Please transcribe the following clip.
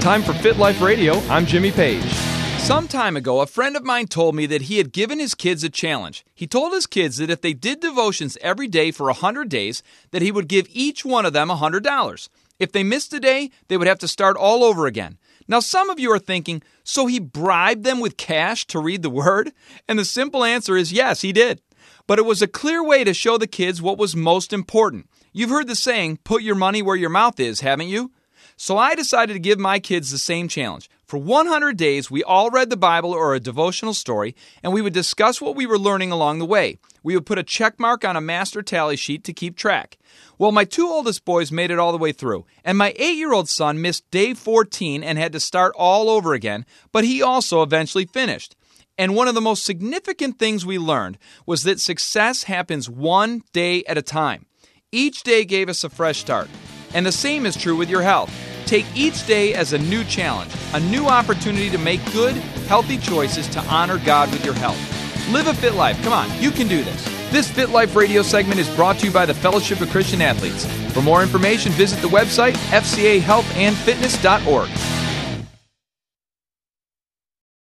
Time for Fit Life Radio. I'm Jimmy Page. Some time ago, a friend of mine told me that he had given his kids a challenge. He told his kids that if they did devotions every day for 100 days, that he would give each one of them $100. If they missed a day, they would have to start all over again. Now, some of you are thinking, so he bribed them with cash to read the Word? And the simple answer is yes, he did. But it was a clear way to show the kids what was most important. You've heard the saying, put your money where your mouth is, haven't you? So I decided to give my kids the same challenge. For 100 days, we all read the Bible or a devotional story, and we would discuss what we were learning along the way. We would put a check mark on a master tally sheet to keep track. Well, my two oldest boys made it all the way through, and my 8-year-old son missed day 14 and had to start all over again, but he also eventually finished. And one of the most significant things we learned was that success happens one day at a time. Each day gave us a fresh start, and the same is true with your health. Take each day as a new challenge, a new opportunity to make good, healthy choices to honor God with your health. Live a fit life. Come on, you can do this. This Fit Life Radio segment is brought to you by the Fellowship of Christian Athletes. For more information, visit the website fcahealthandfitness.org.